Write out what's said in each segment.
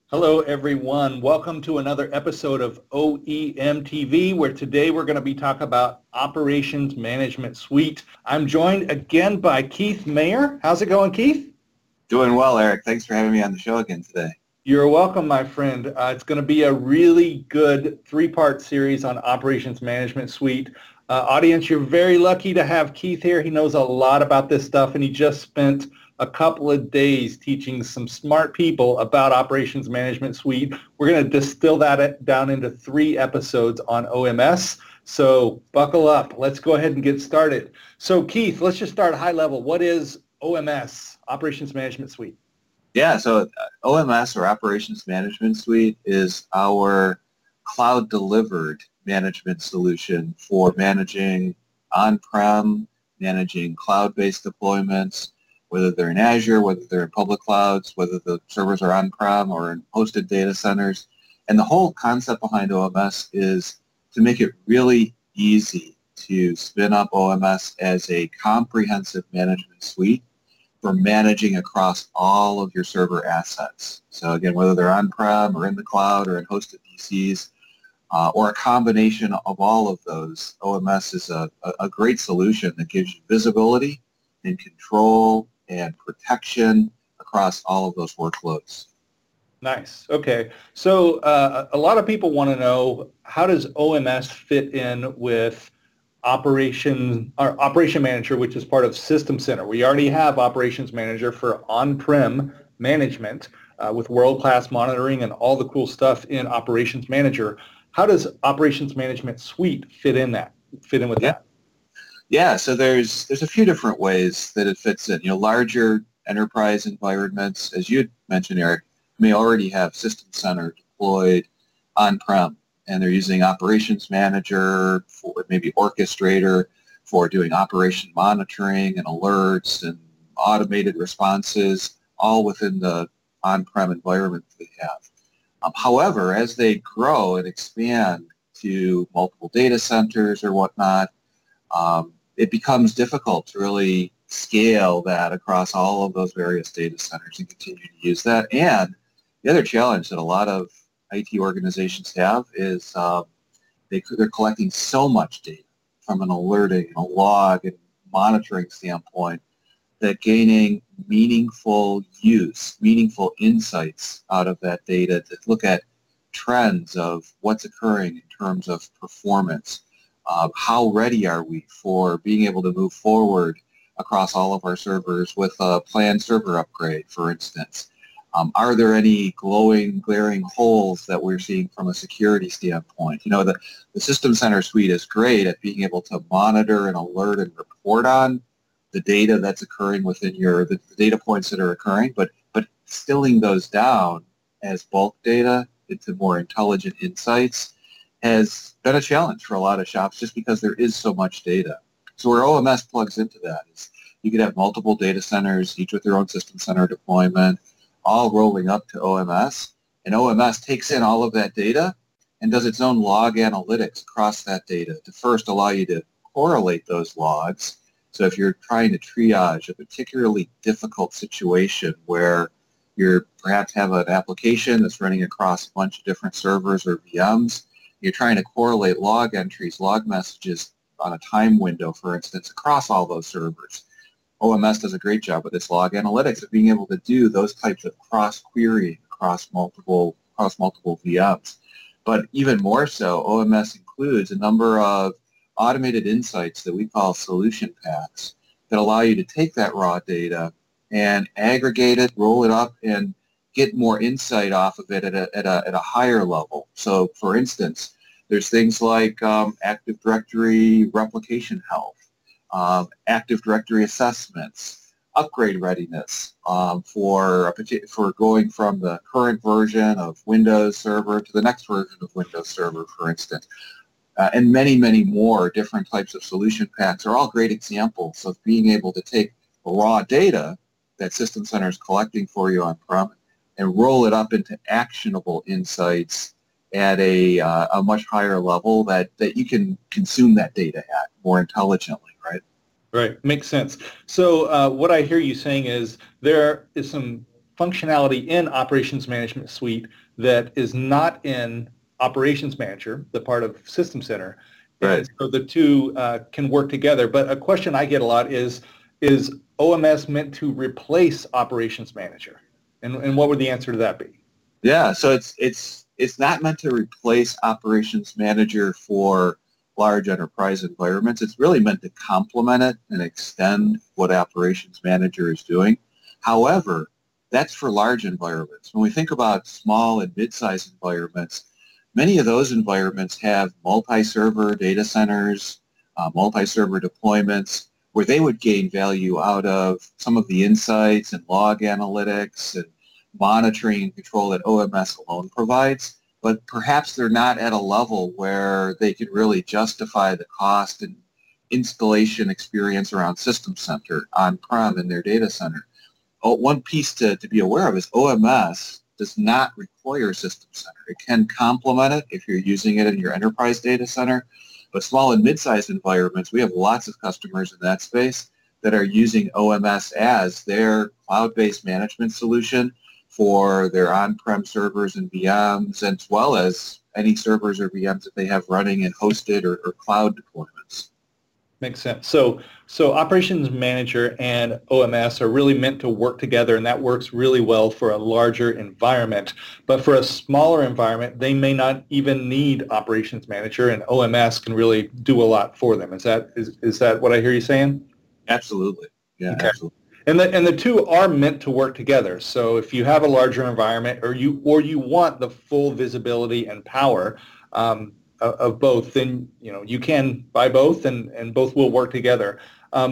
Hello, everyone. Welcome to another episode of OEM TV, where today we're going to be talking about Operations Management Suite. I'm joined again by Keith Mayer. How's it going, Keith? Doing well, Eric. Thanks for having me on the show again today. You're welcome, my friend. It's going to be a really good three-part series on Operations Management Suite. Audience, you're very lucky to have Keith here. He knows a lot about this stuff, and he just spent a couple of days teaching some smart people about Operations Management Suite. We're going to distill that down into 3 episodes on OMS. So buckle up. Let's go ahead and get started. So Keith, let's just start high level. What is OMS, Operations Management Suite? Yeah, so OMS, or Operations Management Suite, is our cloud-delivered management solution for managing on-prem, managing cloud-based deployments, whether they're in Azure, whether they're in public clouds, whether the servers are on-prem or in hosted data centers. And the whole concept behind OMS is to make it really easy to spin up OMS as a comprehensive management suite for managing across all of your server assets. So again, whether they're on-prem or in the cloud or in hosted PCs, or a combination of all of those, OMS is a great solution that gives you visibility and control and protection across all of those workloads. Nice. Okay. So a lot of people want to know, how does OMS fit in with Operation Manager, which is part of System Center? We already have Operations Manager for on-prem management with world-class monitoring and all the cool stuff in Operations Manager. How does Operations Management Suite fit in with that? Yeah, so there's a few different ways that it fits in. Larger enterprise environments, as you had mentioned, Eric, may already have System Center deployed on-prem, and they're using Operations Manager, for maybe Orchestrator, for doing operation monitoring and alerts and automated responses, all within the on-prem environment they have. However, as they grow and expand to multiple data centers or whatnot, it becomes difficult to really scale that across all of those various data centers and continue to use that. And the other challenge that a lot of IT organizations have is they're collecting so much data from an alerting, a log, and monitoring standpoint that gaining meaningful insights out of that data to look at trends of what's occurring in terms of performance. How ready are we for being able to move forward across all of our servers with a planned server upgrade, for instance? Are there any glaring holes that we're seeing from a security standpoint? The System Center suite is great at being able to monitor and alert and report on the data that's occurring within the data points that are occurring, but distilling those down as bulk data into more intelligent insights has been a challenge for a lot of shops just because there is so much data. So where OMS plugs into that is you could have multiple data centers, each with their own System Center deployment, all rolling up to OMS, and OMS takes in all of that data and does its own log analytics across that data to first allow you to correlate those logs. So if you're trying to triage a particularly difficult situation where you perhaps have an application that's running across a bunch of different servers or VMs, you're trying to correlate log entries, log messages on a time window, for instance, across all those servers. OMS does a great job with its log analytics of being able to do those types of cross-querying across multiple VMs. But even more so, OMS includes a number of automated insights that we call solution packs that allow you to take that raw data and aggregate it, roll it up, and get more insight off of it at a higher level. So, for instance, there's things like Active Directory replication health, Active Directory assessments, upgrade readiness for going from the current version of Windows Server to the next version of Windows Server, for instance. And many, many more different types of solution packs are all great examples of being able to take raw data that System Center is collecting for you on-prem and roll it up into actionable insights at a much higher level that you can consume that data at more intelligently, right? Right. Makes sense. So what I hear you saying is there is some functionality in Operations Management Suite that is not in Operations Manager, the part of System Center. Right. And so the two can work together. But a question I get a lot is OMS meant to replace Operations Manager? And what would the answer to that be? Yeah, so it's not meant to replace Operations Manager for large enterprise environments. It's really meant to complement it and extend what Operations Manager is doing. However, that's for large environments. When we think about small and mid-sized environments, many of those environments have multi-server data centers, multi-server deployments, where they would gain value out of some of the insights and log analytics and monitoring and control that OMS alone provides, but perhaps they're not at a level where they could really justify the cost and installation experience around System Center on-prem in their data center. One piece to be aware of is OMS does not require System Center. It can complement it if you're using it in your enterprise data center, but small and mid-sized environments, we have lots of customers in that space that are using OMS as their cloud-based management solution for their on-prem servers and VMs, as well as any servers or VMs that they have running in hosted or cloud deployments. Makes sense. So Operations Manager and OMS are really meant to work together, and that works really well for a larger environment. But for a smaller environment, they may not even need Operations Manager, and OMS can really do a lot for them. Is that what I hear you saying? Absolutely. Yeah, okay. Absolutely. And the two are meant to work together. So if you have a larger environment, or you want the full visibility and power of both, then you can buy both, and both will work together.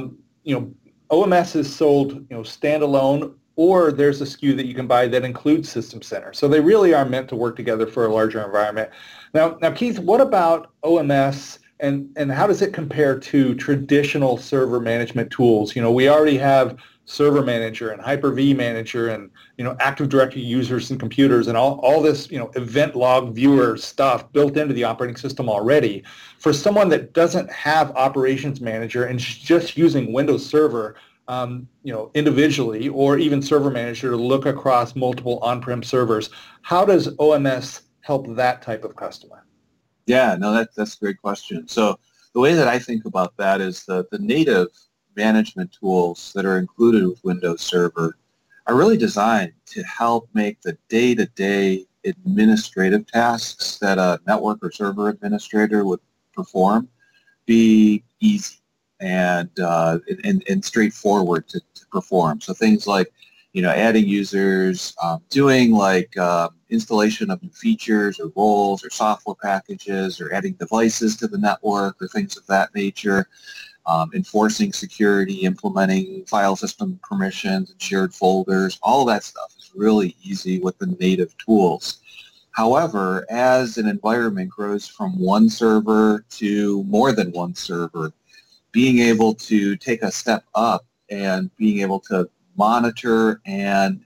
OMS is sold standalone, or there's a SKU that you can buy that includes System Center. So they really are meant to work together for a larger environment. Now Keith, what about OMS? And how does it compare to traditional server management tools? We already have Server Manager and Hyper-V Manager and Active Directory users and computers and all this event log viewer stuff built into the operating system already. For someone that doesn't have Operations Manager and is just using Windows Server individually, or even Server Manager to look across multiple on-prem servers, how does OMS help that type of customer? Yeah, no, that's a great question. So the way that I think about that is the native management tools that are included with Windows Server are really designed to help make the day-to-day administrative tasks that a network or server administrator would perform be easy and straightforward to perform. So things like adding users, doing installation of new features or roles or software packages, or adding devices to the network or things of that nature, enforcing security, implementing file system permissions and shared folders. All of that stuff is really easy with the native tools. However, as an environment grows from one server to more than one server, being able to take a step up and being able to monitor and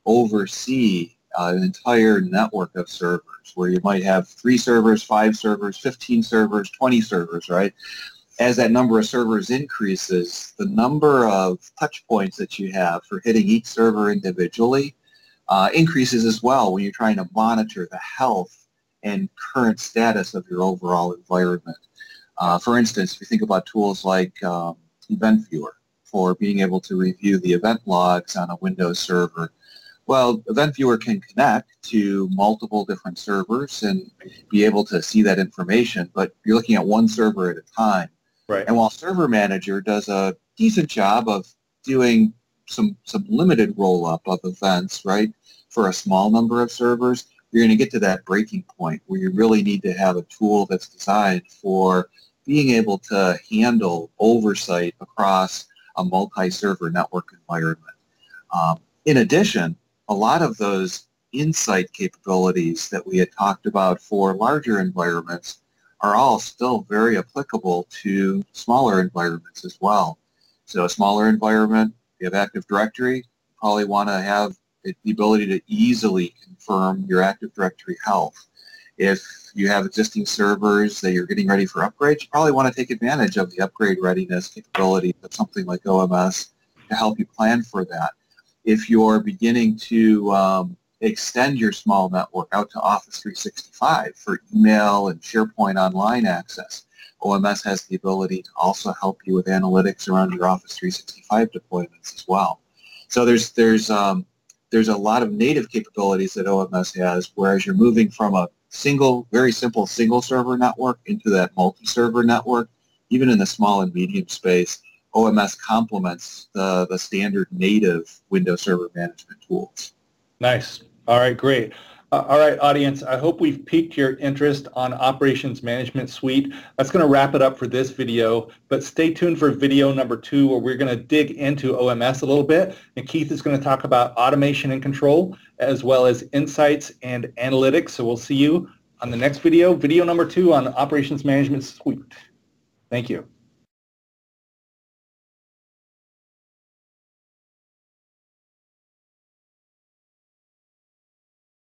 oversee an entire network of servers, where you might have 3 servers, 5 servers, 15 servers, 20 servers, right? As that number of servers increases, the number of touch points that you have for hitting each server individually increases as well when you're trying to monitor the health and current status of your overall environment. For instance, if you think about tools like Event Viewer, for being able to review the event logs on a Windows server. Well, Event Viewer can connect to multiple different servers and be able to see that information, but you're looking at one server at a time. Right. And while Server Manager does a decent job of doing some limited roll-up of events, right, for a small number of servers, you're going to get to that breaking point where you really need to have a tool that's designed for being able to handle oversight across a multi-server network environment. In addition, a lot of those insight capabilities that we had talked about for larger environments are all still very applicable to smaller environments as well. So a smaller environment, you have Active Directory, you probably want to have the ability to easily confirm your Active Directory health. If you have existing servers that you're getting ready for upgrades, you probably want to take advantage of the upgrade readiness capability of something like OMS to help you plan for that. if you're beginning to extend your small network out to Office 365 for email and SharePoint Online access, OMS has the ability to also help you with analytics around your Office 365 deployments as well. So there's a lot of native capabilities that OMS has, whereas you're moving from a very simple single server network into that multi-server network. Even in the small and medium space, OMS complements the standard native Windows Server management tools. Nice. All right, great. All right, audience, I hope we've piqued your interest on Operations Management Suite. That's going to wrap it up for this video, but stay tuned for video number 2 where we're going to dig into OMS a little bit, and Keith is going to talk about automation and control as well as insights and analytics. So we'll see you on the next video, video number 2 on Operations Management Suite. Thank you.